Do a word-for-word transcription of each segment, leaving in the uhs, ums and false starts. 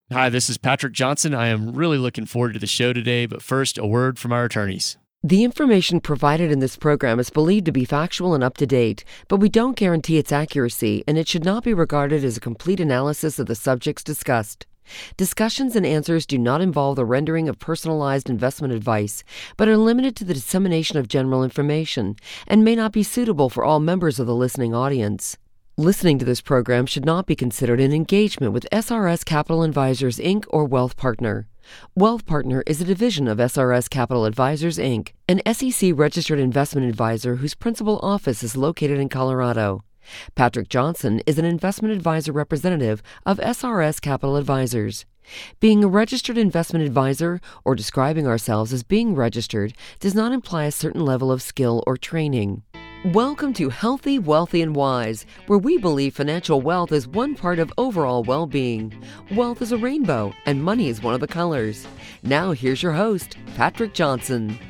Hi, this is Patrick Johnson. I am really looking forward to the show today, but first, a word from our attorneys. The information provided in this program is believed to be factual and up to date, but we don't guarantee its accuracy, and it should not be regarded as a complete analysis of the subjects discussed. Discussions and answers do not involve the rendering of personalized investment advice, but are limited to the dissemination of general information, and may not be suitable for all members of the listening audience. Listening to this program should not be considered an engagement with S R S Capital Advisors, Incorporated or Wealth Partner. Wealth Partner is a division of S R S Capital Advisors, Incorporated, an S E C-registered investment advisor whose principal office is located in Colorado. Patrick Johnson is an investment advisor representative of S R S Capital Advisors. Being a registered investment advisor or describing ourselves as being registered does not imply a certain level of skill or training. Welcome to Healthy, Wealthy, and Wise, where we believe financial wealth is one part of overall well-being. Wealth is a rainbow, and money is one of the colors. Now here's your host, Patrick Johnson.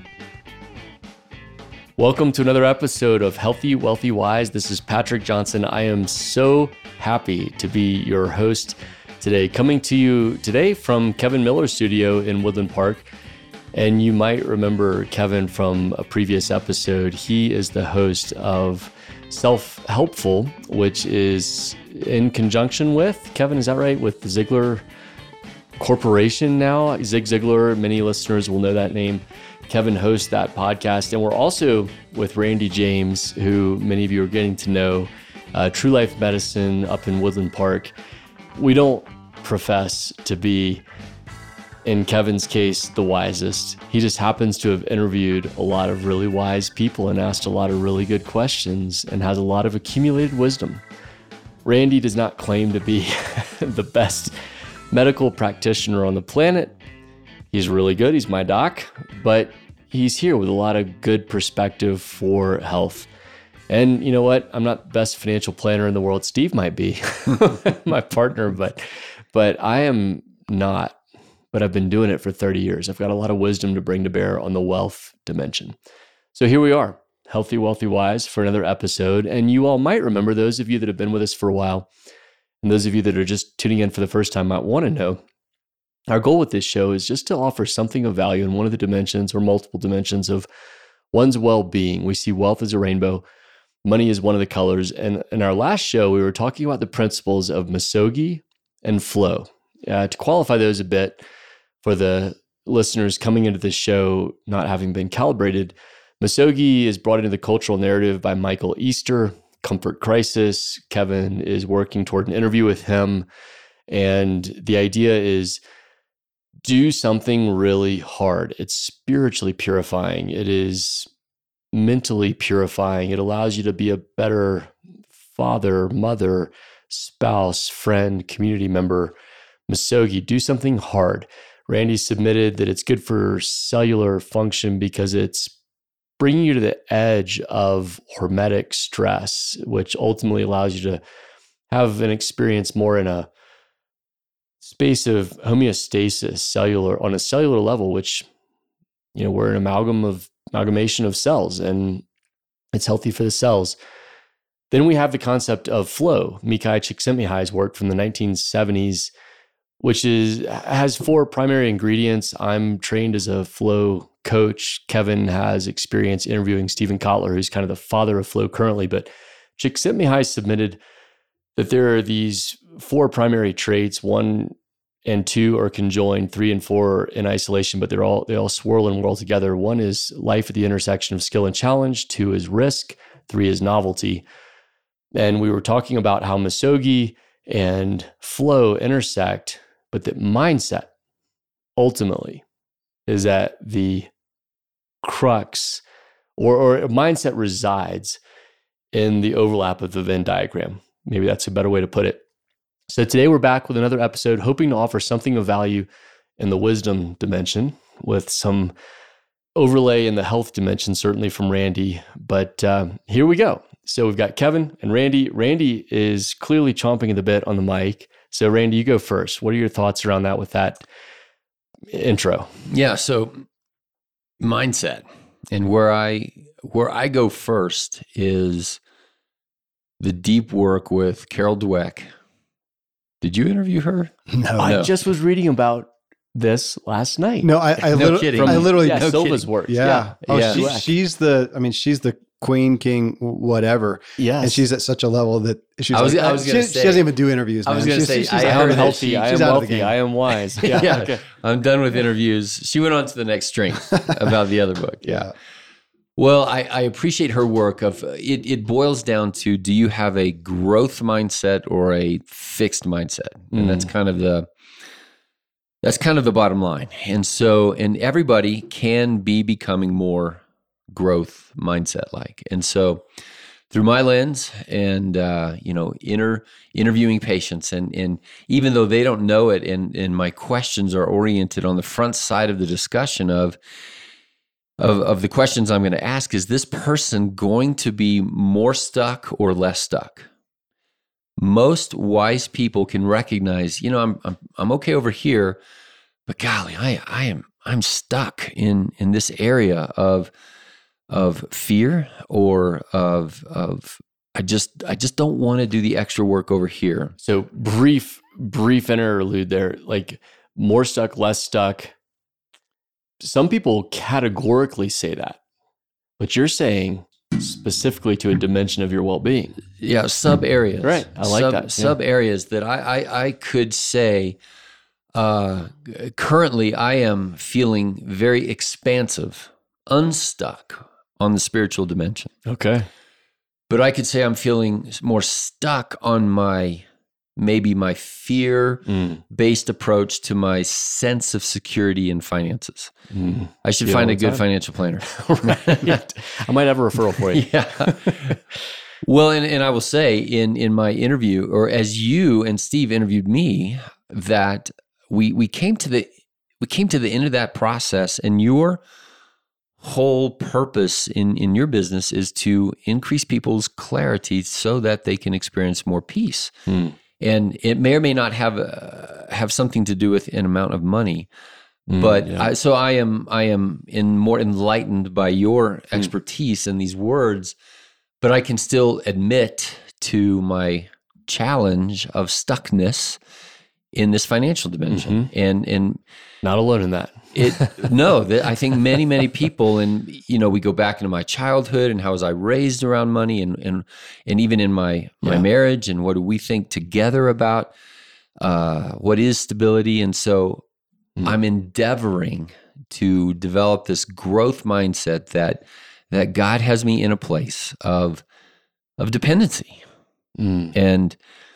Welcome to another episode of Healthy, Wealthy, Wise. This is Patrick Johnson. I am so happy to be your host today, coming to you today from Kevin Miller's studio in Woodland Park. And you might remember Kevin from a previous episode. He is the host of Self-Helpful, which is in conjunction with, Kevin, is that right? With the Ziglar Corporation now. Zig Ziglar, many listeners will know that name. Kevin hosts that podcast. And we're also with Randy James, who many of you are getting to know, uh, True Life Medicine up in Woodland Park. We don't profess to be, in Kevin's case, the wisest. He just happens to have interviewed a lot of really wise people and asked a lot of really good questions and has a lot of accumulated wisdom. Randy does not claim to be the best medical practitioner on the planet. He's really good. He's my doc, but he's here with a lot of good perspective for health. And you know what? I'm not the best financial planner in the world. Steve might be, my partner, but but I am not. But I've been doing it for thirty years. I've got a lot of wisdom to bring to bear on the wealth dimension. So here we are, Healthy, Wealthy, Wise, for another episode. And you all might remember, those of you that have been with us for a while, and those of you that are just tuning in for the first time might want to know, our goal with this show is just to offer something of value in one of the dimensions or multiple dimensions of one's well-being. We see wealth as a rainbow. Money is one of the colors. And in our last show, we were talking about the principles of Misogi and flow. Uh, to qualify those a bit, for the listeners coming into this show not having been calibrated, Misogi is brought into the cultural narrative by Michael Easter, Comfort Crisis. Kevin is working toward an interview with him. And the idea is do something really hard. It's spiritually purifying. It is mentally purifying. It allows you to be a better father, mother, spouse, friend, community member. Misogi, do something hard. Randy submitted that it's good for cellular function because it's bringing you to the edge of hormetic stress, which ultimately allows you to have an experience more in a space of homeostasis, cellular, on a cellular level, which, you know, we're an amalgam of amalgamation of cells, and it's healthy for the cells. Then we have the concept of flow. Mihaly Csikszentmihalyi's work from the nineteen seventies, which is has four primary ingredients. I'm trained as a flow coach. Kevin has experience interviewing Stephen Kotler, who's kind of the father of flow currently. But Csikszentmihalyi submitted that there are these four primary traits. One and two are conjoined, three and four are in isolation, but they're all they all swirl and whirl together. One is life at the intersection of skill and challenge. Two is risk. Three is novelty. And we were talking about how Misogi and flow intersect, but that mindset ultimately is at the crux, or, or mindset resides in the overlap of the Venn diagram. Maybe that's a better way to put it. So today we're back with another episode, hoping to offer something of value in the wisdom dimension with some overlay in the health dimension, certainly from Randy. But uh, here we go. So we've got Kevin and Randy. Randy is clearly chomping at the bit on the mic. So Randy, you go first. What are your thoughts around that with that intro? Yeah, so mindset. And where I where I go first is the deep work with Carol Dweck Did you interview her? No, I No. just was reading about this last night. no, I, I, No literally, kidding. I literally, yeah, no Silva's kidding. work. yeah. Oh, Yeah. she, she's the, I mean, she's the queen, king, whatever. Yes. And she's at such a level that she's I was- like, I was gonna she, say- she doesn't even do interviews. I was man. gonna She's- say, she's I out I heard am of that it. healthy. she- I she's am out of the wealthy. game. I am wise. Yeah. Yeah. Okay. I'm done with interviews. She went on to the next strength about the other book. Yeah. Well, I, I appreciate her work. Of it, it boils down to: do you have a growth mindset or a fixed mindset? And that's kind of the that's kind of the bottom line. And so, and everybody can be becoming more growth mindset like. And so, through my lens, and uh, you know, inter interviewing patients, and and even though they don't know it, and and my questions are oriented on the front side of the discussion of. Of, of the questions I'm going to ask, is this person going to be more stuck or less stuck? Most wise people can recognize, you know, I'm I'm, I'm okay over here, but golly, I I am I'm stuck in in this area of of fear or of of I just I just don't want to do the extra work over here. So brief, brief interlude there. Like more stuck, less stuck. Some people categorically say that, but you're saying specifically to a dimension of your well-being. Yeah, sub areas. Right. I like sub, that. Yeah. Sub areas that I, I, I could say uh, currently I am feeling very expansive, unstuck on the spiritual dimension. Okay. But I could say I'm feeling more stuck on my, maybe my fear-based Mm. approach to my sense of security in finances. Mm. I should Yeah, find all a the good time. financial planner. Right. I might have a referral for you. Yeah. Well, and, and I will say in in my interview, or as you and Steve interviewed me, that we we came to the we came to the end of that process, and your whole purpose in in your business is to increase people's clarity so that they can experience more peace. Mm. And it may or may not have uh, have something to do with an amount of money. But yeah. I, so I am, I am in more enlightened by your expertise in these words, but I can still admit to my challenge of stuckness in this financial dimension. And, and Not alone in that. it, no, that I think many, many people, and, you know, we go back into my childhood and how was I raised around money, and, and, and even in my, my Yeah. marriage, and what do we think together about, uh, what is stability. And so, I'm endeavoring to develop this growth mindset that that God has me in a place of of dependency. Mm. And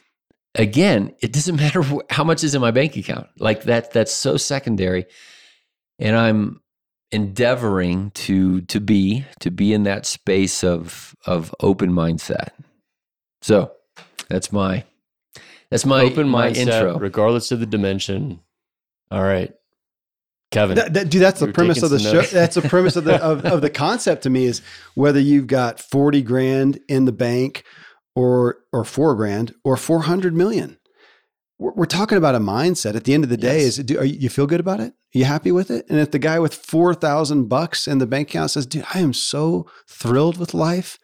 again, it doesn't matter wh- how much is in my bank account. Like that that's so secondary. And I'm endeavoring to to be to be in that space of of open mindset. So, that's my that's my Open my mindset, intro. regardless of the dimension. All right. Kevin. That, that- dude, that's the You're premise taking of the some show. notes. That's the premise of the of, of the concept to me, is whether you've got forty grand in the bank or or four grand or four hundred million. We're, we're talking about a mindset. At the end of the day, Yes. is do are you, you feel good about it? Are you happy with it? And if the guy with four thousand bucks in the bank account says, "Dude, I am so thrilled with life,"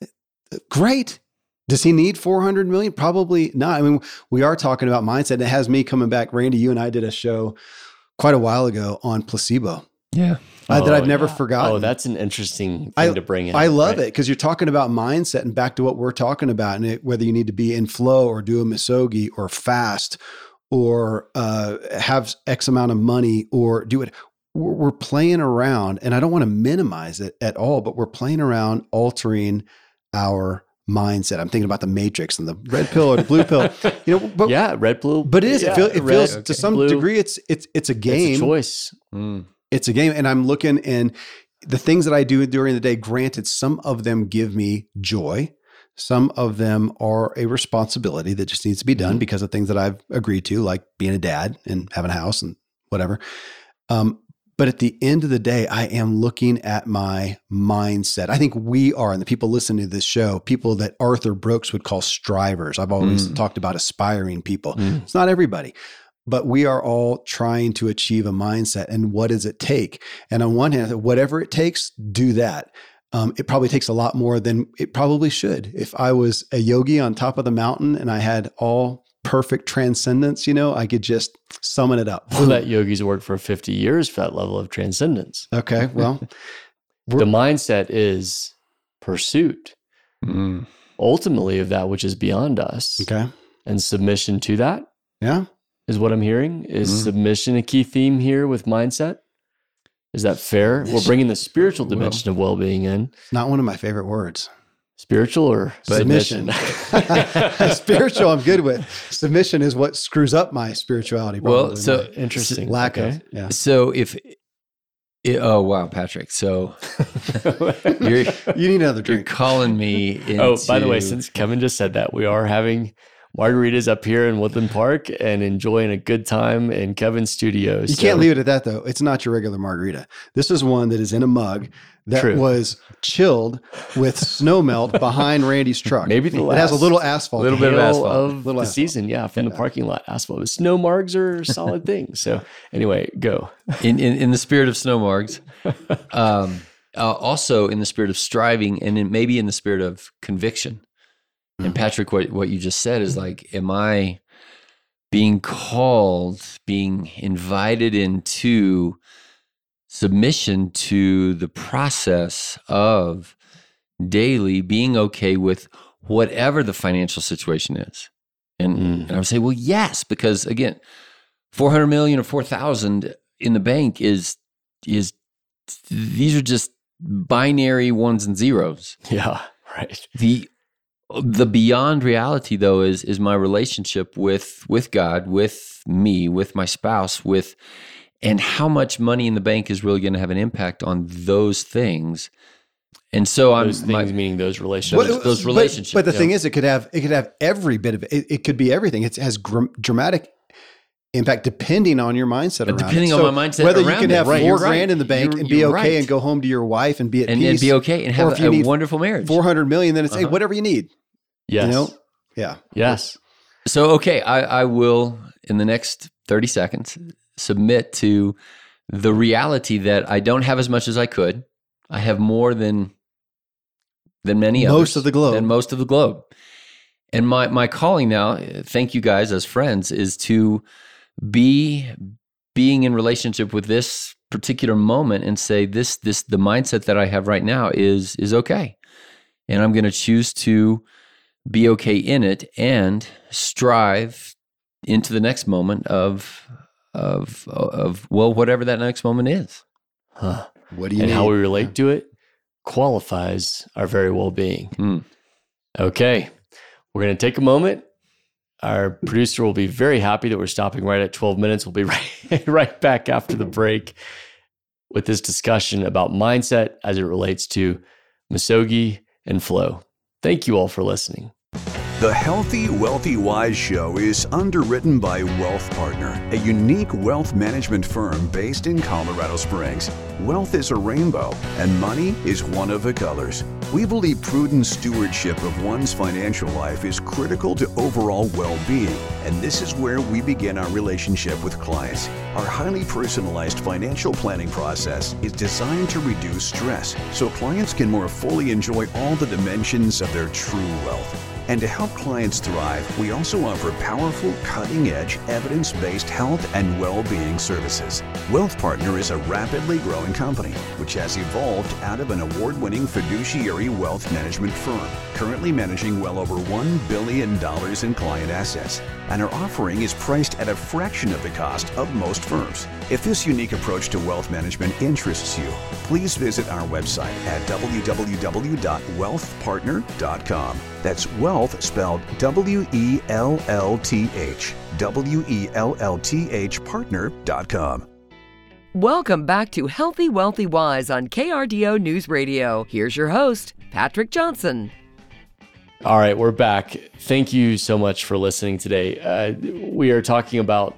great. Does he need four hundred million? Probably not. I mean, we are talking about mindset. It has me coming back. Randy, you and I did a show quite a while ago on placebo Yeah. uh, that Oh, I've never yeah. forgotten. Oh, that's an interesting thing I- to bring in. I love right? it because you're talking about mindset, and back to what we're talking about, and it, whether you need to be in flow or do a misogi or fast or uh, have X amount of money or do it. We're, we're playing around, and I don't want to minimize it at all, but we're playing around altering our mindset. I'm thinking about the Matrix and the red pill or the blue pill. You know, but Yeah, red, blue. but it is. Yeah, it, feel, it red, feels okay. to some blue. degree it's it's it's a game. It's a choice. Mm. It's a game, and I'm looking, and the things that I do during the day, granted, some of them give me joy. Some of them are a responsibility that just needs to be done Mhm. because of things that I've agreed to, like being a dad and having a house and whatever. Um, but at the end of the day, I am looking at my mindset. I think we are, and the people listening to this show, people that Arthur Brooks would call strivers. I've always Mm. talked about aspiring people. Mm. It's not everybody. But we are all trying to achieve a mindset. And what does it take? And on one hand, whatever it takes, do that. Um, it probably takes a lot more than it probably should. If I was a yogi on top of the mountain and I had all perfect transcendence, you know, I could just summon it up. Well, that yogis work for fifty years for that level of transcendence. Okay, well. The mindset is pursuit, Mm. ultimately, of that which is beyond us. Okay. And submission to that Yeah. is what I'm hearing. Is Mm. submission a key theme here with mindset? Is that fair? We're bringing the spiritual dimension of well-being in. Not one of my favorite words. Spiritual or Submission. submission? Spiritual, I'm good with. Submission is what screws up my spirituality. Well, probably, so- my Interesting. lack Okay. of, yeah. So if, it, oh wow, Patrick. So you're You need another you're drink. calling me. Into, Oh, by the way, since Kevin just said that, we are having margaritas up here in Woodland Park and enjoying a good time in Kevin's studio. You can't leave it at that, though. It's not your regular margarita. This is one that is in a mug that True. was chilled with snow melt behind Randy's truck. Maybe the it has a last little asphalt. little in it. bit of hail asphalt. of Little the asphalt. season, yeah, from the parking lot asphalt. Snow margs are solid things. So anyway, go. in, in in the spirit of snow margs, um, uh, also in the spirit of striving, and in, maybe in the spirit of conviction. And Patrick, what what you just said is like, am I being called, being invited into submission to the process of daily being okay with whatever the financial situation is? And, Mm. and I would say, well, yes, because again, four hundred million or four thousand in the bank is, is, these are just binary ones and zeros. Yeah, right. The, the beyond reality though is, is my relationship with, with God, with me, with my spouse, with, and how much money in the bank is really going to have an impact on those things. And so I'm, Those things my, meaning those relationships. Well, those but- relationships, But, the yeah. thing is, it could have it could have every bit of it. It, it could be everything. It has gr- dramatic impact depending on your mindset around Depending it. on So my mindset whether around you can it. have Right, four you're right. grand in the bank You're- and be you're okay right. and go home to your wife and be at and, peace, and be okay and Or have if a, you a need wonderful marriage. four hundred million, then it's hey, Uh-huh. whatever you need. Yes. You know, yeah. Yes. So, okay, I, I will, in the next thirty seconds, submit to the reality that I don't have as much as I could. I have more than than many others. Most of the globe. Than most of the globe. And my, my calling now, thank you guys as friends, is to be being in relationship with this particular moment and say this this the mindset that I have right now is is okay. And I'm going to choose to be okay in it and strive into the next moment of of of well, whatever that next moment is. Huh. What do you And need? how we relate to it qualifies our very well-being. Hmm. Okay. We're going to take a moment. Our producer will be very happy that we're stopping right at twelve minutes. We'll be right, right back after the break with this discussion about mindset as it relates to Misogi and flow. Thank you all for listening. The Healthy, Wealthy, Wise show is underwritten by Wealth Partner, a unique wealth management firm based in Colorado Springs. Wealth is a rainbow, and money is one of the colors. We believe prudent stewardship of one's financial life is critical to overall well-being, and this is where we begin our relationship with clients. Our highly personalized financial planning process is designed to reduce stress, so clients can more fully enjoy all the dimensions of their true wealth. And to help clients thrive, we also offer powerful, cutting-edge, evidence-based health and well-being services. Wealth Partner is a rapidly growing company, which has evolved out of an award-winning fiduciary wealth management firm, currently managing well over one billion dollars in client assets. And our offering is priced at a fraction of the cost of most firms. If this unique approach to wealth management interests you, please visit our website at w w w dot wealth partner dot com. That's wealth spelled W E L L T H, W E L L T H partner dot com. Welcome back to Healthy, Wealthy, Wise on K R D O News Radio. Here's your host, Patrick Johnson. All right, we're back. Thank you so much for listening today. Uh, we are talking about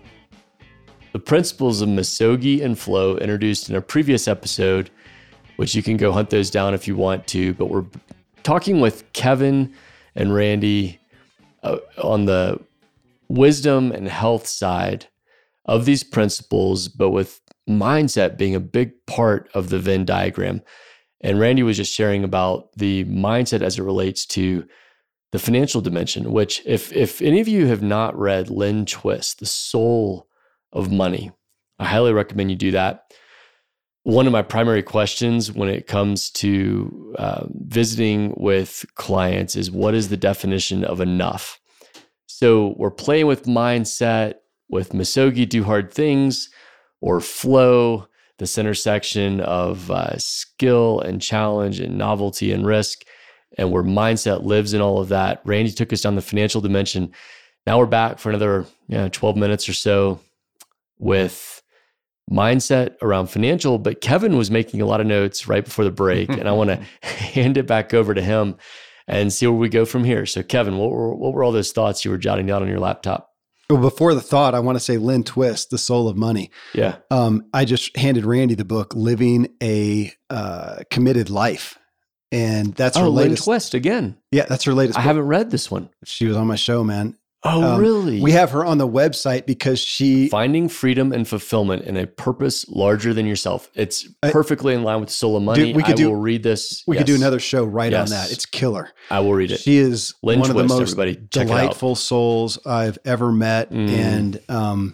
the principles of Misogi and flow introduced in a previous episode, which you can go hunt those down if you want to. But we're talking with Kevin and Randy uh, on the wisdom and health side of these principles, but with mindset being a big part of the Venn diagram. And Randy was just sharing about the mindset as it relates to the financial dimension, which if if any of you have not read Lynn Twist, The Soul of Money, I highly recommend you do that. One of my primary questions when it comes to uh, visiting with clients is, what is the definition of enough? So we're playing with mindset, with Misogi, Do Hard Things, or flow, this intersection of uh, skill and challenge and novelty and risk, and where mindset lives in all of that. Randy took us down the financial dimension. Now we're back for another you know, twelve minutes or so with mindset around financial, but Kevin was making a lot of notes right before the break, and I want to hand it back over to him and see where we go from here. So Kevin, what were, what were all those thoughts you were jotting down on your laptop? Well, before the thought, I want to say Lynn Twist, The Soul of Money. Yeah. Um, I just handed Randy the book, Living a uh, Committed Life. And that's oh, her Lynn latest. Twist again. Yeah, that's her latest I book. haven't read this one. She was on my show, man. Oh, Um, really? We have her on the website because she, Finding freedom and fulfillment in a purpose larger than yourself. It's I- perfectly in line with the Soul of Money. Dude, we could I do- will read this. we Yes. could do another show right Yes. on that. It's killer. I will read it. She is Lynn one Twist, of the most everybody. Check it out. delightful souls I've ever met. Mm. And um,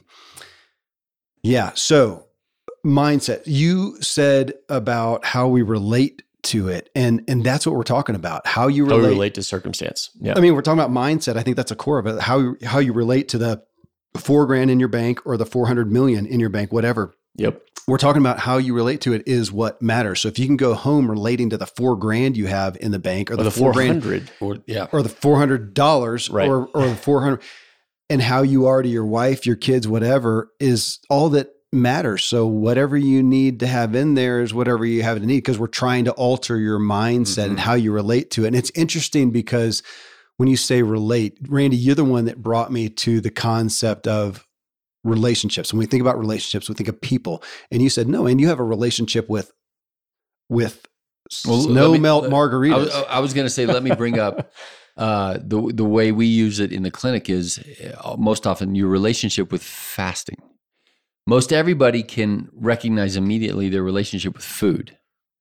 yeah, so mindset. You said about how we relate to it, and and that's what we're talking about. How you How relate. we relate to circumstance. Yeah. I mean, we're talking about mindset. I think that's a core of it. How you- how you relate to the four grand in your bank or the four hundred million in your bank, whatever. Yep. We're talking about how you relate to it is what matters. So if you can go home relating to the four grand you have in the bank, or, Or the, the four four grand, hundred. Or, yeah. or the four hundred dollars, Right. or or the four hundred, and how you are to your wife, your kids, whatever, is all that matters. So whatever you need to have in there is whatever you have to need, because we're trying to alter your mindset Mhm. and how you relate to it. And it's interesting because when you say relate, Randy, you're the one that brought me to the concept of relationships. When we think about relationships, we think of people. And you said, no, and you have a relationship with with Well, snow let me- melt let- margaritas. I was, I was going to say, let me bring up uh, the the way we use it in the clinic is uh, most often your relationship with fasting. Most everybody can recognize immediately their relationship with food.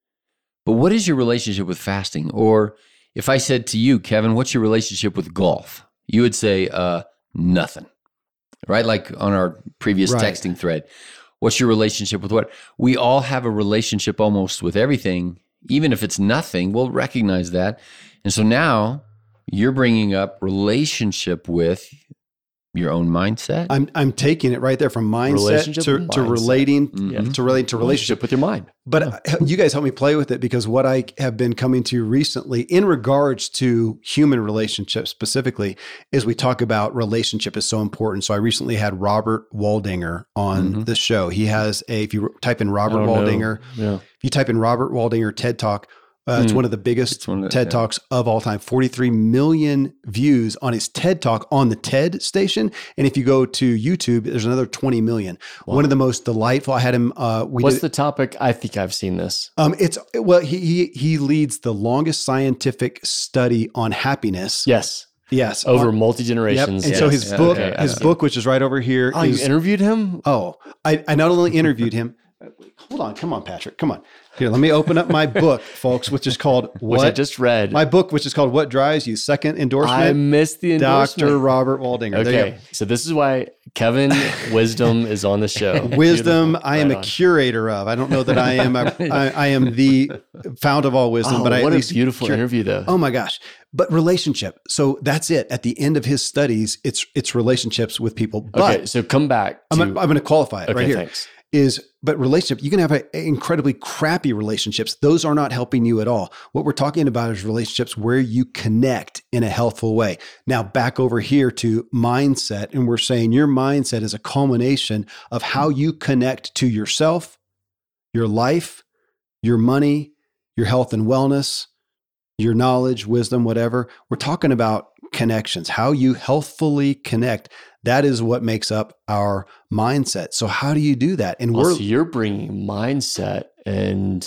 But what is your relationship with fasting? Or if I said to you, Kevin, what's your relationship with golf? You would say, uh, nothing, right? Like on our previous Right. texting thread. What's your relationship with what? We all have a relationship almost with everything. Even if it's nothing, we'll recognize that. And so now you're bringing up relationship with your own mindset. I'm I'm taking it right there from mindset Relationship to, with to mindset. relating Mhm. to relate to relationship. with your mind. But uh, you guys help me play with it, because what I have been coming to recently in regards to human relationships specifically is we talk about relationship is so important. So I recently had Robert Waldinger on Mhm. the show. He has a, if you type in Robert I don't know. Waldinger, Yeah. if you type in Robert Waldinger TED Talk, uh, it's Mm. one of the biggest It's one of the- TED yeah. Talks of all time. forty-three million views on his TED Talk on the TED station. And if you go to YouTube, there's another twenty million. Wow. One of the most delightful. I had him. Uh, we What's did, the topic? I think I've seen this. um, it's well, he, he he leads the longest scientific study on happiness. Yes. Yes, Over on- multi Yep. generations. And so his yeah, book, okay, his okay. book, which is right over here, Oh, you is interviewed him? oh, I, I not only interviewed him. Hold on, come on, Patrick, come on. Here, let me open up my book, folks, which is called Which What I just read. My book, which is called What Drives You. Second I endorsement, missed the endorsement. Doctor Robert Waldinger. There you Okay, so this is why Kevin Wisdom is on the show. go. Wisdom, Beautiful. I am Right a on. curator of. I don't know that I am a, I, I am the fount of all wisdom, Oh, but I what at a least beautiful cur- interview, though. Oh my gosh. But relationship. So that's it. At the end of his studies, it's it's relationships with people. But okay, so come back to. I'm, I'm going to qualify it okay, right here. thanks. Is but relationship, you can have a, a incredibly crappy relationships. Those are not helping you at all. What we're talking about is relationships where you connect in a healthful way. Now back over here to mindset, and we're saying your mindset is a culmination of how you connect to yourself, your life, your money, your health and wellness, your knowledge, wisdom, whatever. We're talking about connections, how you healthfully connect. That is what makes up our mindset. So how do you do that? And Well, we're so you're bringing mindset and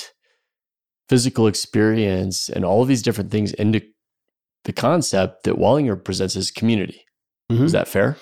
physical experience and all of these different things into the concept that Waldinger presents as community. Mhm. Is that fair?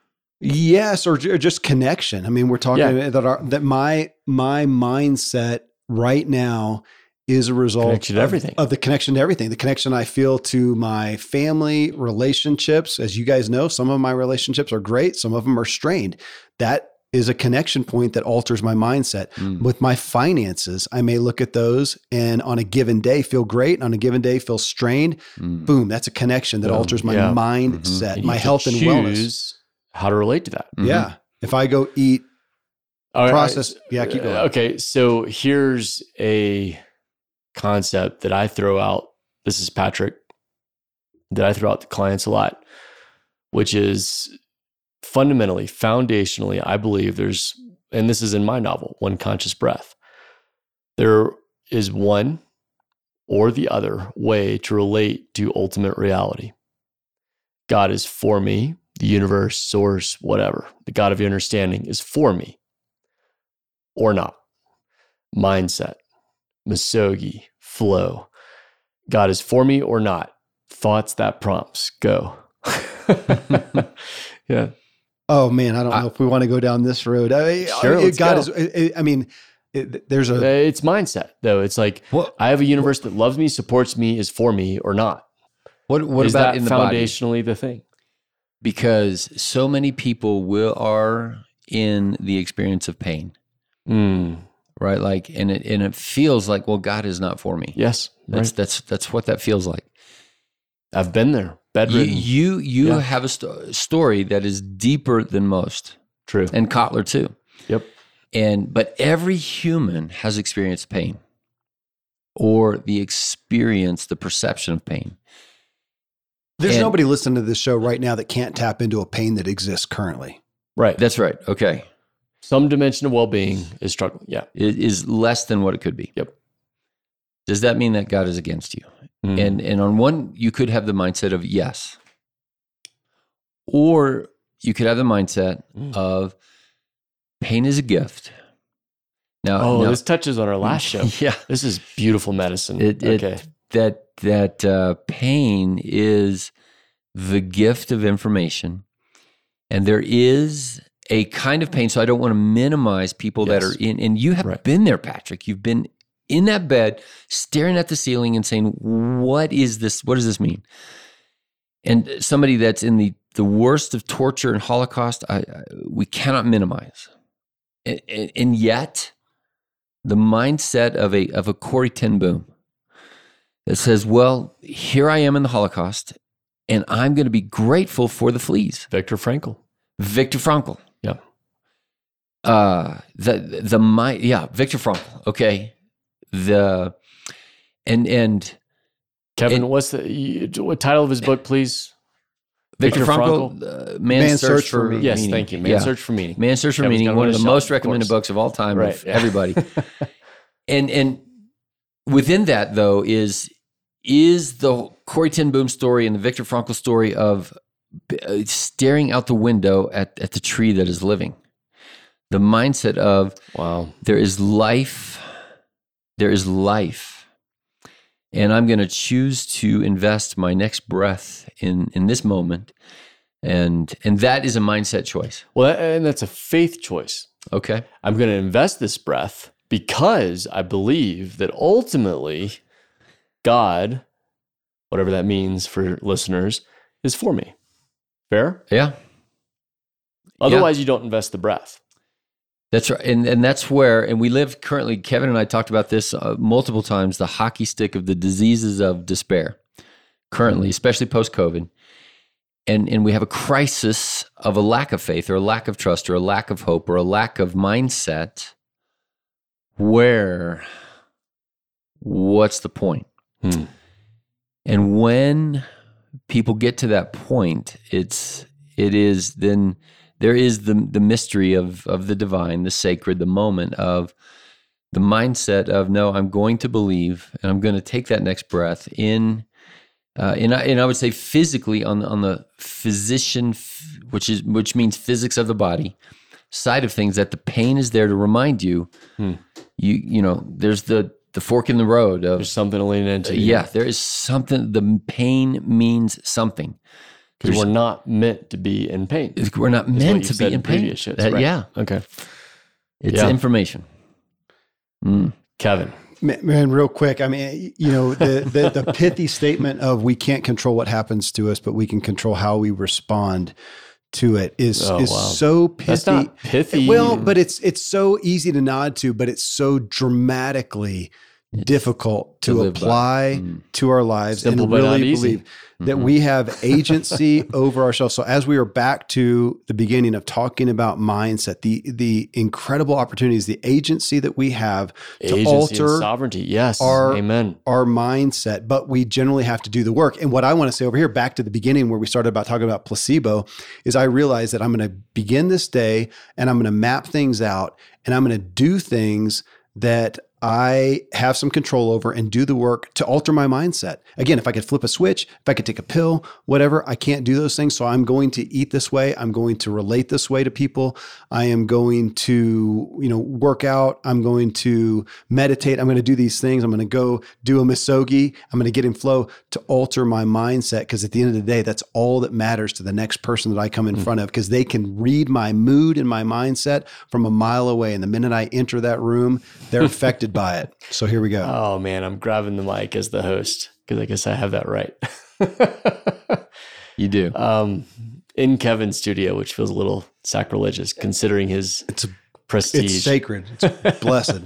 yes, or, ju- or just connection. I mean, we're talking Yeah. that our that my my mindset right now is a result Connection to of, everything. of the connection to everything. The connection I feel to my family, relationships. As you guys know, some of my relationships are great. Some of them are strained. That is a connection point that alters my mindset. Mm. With my finances, I may look at those and on a given day feel great. On a given day feel strained. Mm. Boom, that's a connection that Boom. alters my Yeah. mindset, And you my have to health and wellness. choose how to relate to that. Mhm. Yeah. If I go eat All right, process, yeah, keep going. Okay, so here's a concept that I throw out. This is Patrick, that I throw out to clients a lot, which is fundamentally, foundationally, I believe there's, and this is in my novel, One Conscious Breath, there is one or the other way to relate to ultimate reality. God is for me, the universe, source, whatever. The God of your understanding is for me or not. Mindset, misogi, flow. God is for me or not. Thoughts that prompts. Go. Yeah. Oh man, I don't know if we want to go down this road. I, Sure, I, let's God go. is. I, I mean, it, there's a. It's mindset, though. It's like, What- I have a universe that loves me, supports me, is for me or not. What what is about that in the body? foundationally the thing? Because so many people will are in the experience of pain, Mm, right? Like, and it and it feels like, well, God is not for me. yes. That's Right. that's that's what that feels like. I've been there. You Bedridden. you, you Yeah. have a sto- story that is deeper than most, True. and Kotler too. Yep. And but every human has experienced pain, or the experience, the perception of pain. There's and- nobody listening to this show right now that can't tap into a pain that exists currently. Right. That's right. Okay, Some dimension of well-being is struggling. Yeah. it is less than what it could be. Yep. Does that mean that God is against you? Mm. And and on one, you could have the mindset of yes, or you could have the mindset Mm. of pain is a gift. Now, oh, now- this touches on our last show. yeah, This is beautiful medicine. It- it- okay. that that uh, pain is the gift of information, and there is a kind of pain. So I don't want to minimize people that Yes. are in. And you have Right. been there, Patrick. You've been in that bed, staring at the ceiling and saying, "What is this? What does this mean?" And somebody that's in the the worst of torture and Holocaust, I, I, we cannot minimize. And, and, and yet, the mindset of a of a Corrie ten Boom that says, well, here I am in the Holocaust, and I'm going to be grateful for the fleas. Viktor Frankl. Viktor Frankl. Yeah. Uh, the, the, mind, yeah, Viktor Frankl. Okay. The, and, and Kevin, It- what's the you, what title of his book, please? Viktor Viktor Frankl, uh, Man's, Man's Search, Search for for Meaning. Yes, thank you. Man's Yeah. Search for Meaning. Man's Search for Kevin's Meaning, got it one on of his the shelf, most of recommended course. books of all time Right, of yeah. everybody. and, and within that though is, is the Corrie ten Boom story and the Viktor Frankl story of uh, staring out the window at, at the tree that is living. The mindset of Wow. there is life, there is life, and I'm going to choose to invest my next breath in in this moment, and and that is a mindset choice. Well, that- and that's a faith choice. Okay, I'm going to invest this breath because I believe that ultimately God, whatever that means for listeners, is for me. Fair? yeah, Otherwise, you don't invest the breath. that's right, and and that's where, and we live currently. Kevin and I talked about this uh, multiple times. The hockey stick of the diseases of despair, currently, especially post COVID. And, and we have a crisis of a lack of faith or a lack of trust or a lack of hope or a lack of mindset where what's the point? Hmm. And when people get to that point, it's it is then there is the the mystery of of the divine, the sacred, the moment of the mindset of no, I'm going to believe and I'm going to take that next breath in. Uh, and I and I would say physically on on the physician, f- which is which means physics of the body side of things, that the pain is there to remind you, Hmm. you you know, there's the the fork in the road of There's something to lean into. uh, yeah, there is something. The pain means something. Because There's- we're not meant to be in pain. Is We're not what meant you've to said be in pain. previous shows, That- right? Yeah, Okay. it's Yeah. information. Mm. Kevin, Man, real quick. I mean, you know, the, the the pithy statement of we can't control what happens to us, but we can control how we respond to it is Oh, is wow. so pithy. That's not pithy. Well, but it's it's so easy to nod to, but it's so dramatically difficult to, to live by. apply Mm. to our lives Simple and but not really easy. believe that we have agency over ourselves. So as we are back to the beginning of talking about mindset, the the incredible opportunities, the agency that we have to Agency alter and sovereignty. Yes. our- Amen. our mindset, but we generally have to do the work. And what I want to say over here, back to the beginning where we started about talking about placebo, is I realize that I'm going to begin this day and I'm going to map things out and I'm going to do things that I have some control over and do the work to alter my mindset. Again, if I could flip a switch, if I could take a pill, whatever, I can't do those things. So I'm going to eat this way. I'm going to relate this way to people. I am going to, you know, work out. I'm going to meditate. I'm going to do these things. I'm going to go do a misogi. I'm going to get in flow to alter my mindset. Because at the end of the day, that's all that matters to the next person that I come in mm-hmm. front of, because they can read my mood and my mindset from a mile away. And the minute I enter that room, they're affected by it. So here we go. Oh man, I'm grabbing the mic as the host because I guess I have that right. You do. Um, in Kevin's studio, which feels a little sacrilegious considering his It's a, prestige. it's sacred. It's blessed.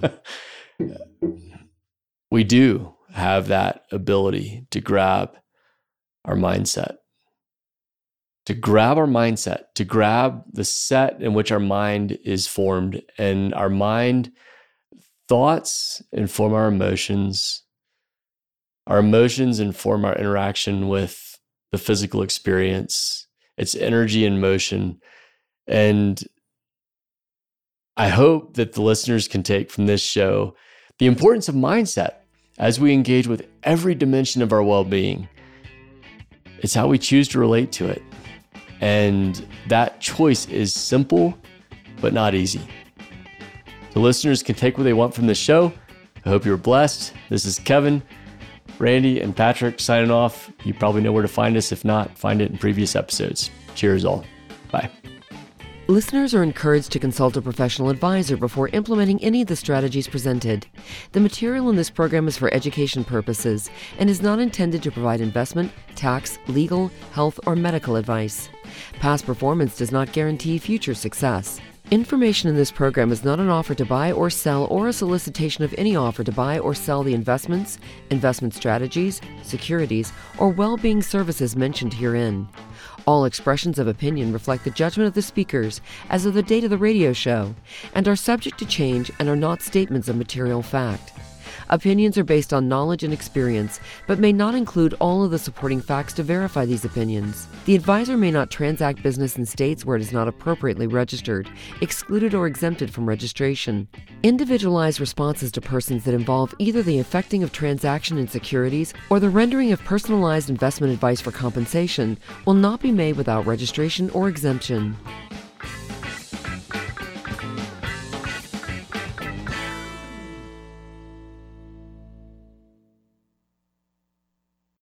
We do have that ability to grab our mindset, to grab our mindset, to grab the set in which our mind is formed, and our mind thoughts inform our emotions. Our emotions inform our interaction with the physical experience. It's energy in motion. And I hope that the listeners can take from this show the importance of mindset as we engage with every dimension of our well-being. It's how we choose to relate to it. And that choice is simple, but not easy. The listeners can take what they want from this show. I hope you're blessed. This is Kevin, Randy, and Patrick signing off. You probably know where to find us. If not, find it in previous episodes. Cheers all. Bye. Listeners are encouraged to consult a professional advisor before implementing any of the strategies presented. The material in this program is for education purposes and is not intended to provide investment, tax, legal, health, or medical advice. Past performance does not guarantee future success. Information in this program is not an offer to buy or sell or a solicitation of any offer to buy or sell the investments, investment strategies, securities, or well-being services mentioned herein. All expressions of opinion reflect the judgment of the speakers as of the date of the radio show and are subject to change and are not statements of material fact. Opinions are based on knowledge and experience, but may not include all of the supporting facts to verify these opinions. The advisor may not transact business in states where it is not appropriately registered, excluded, or exempted from registration. Individualized responses to persons that involve either the effecting of transaction in securities or the rendering of personalized investment advice for compensation will not be made without registration or exemption.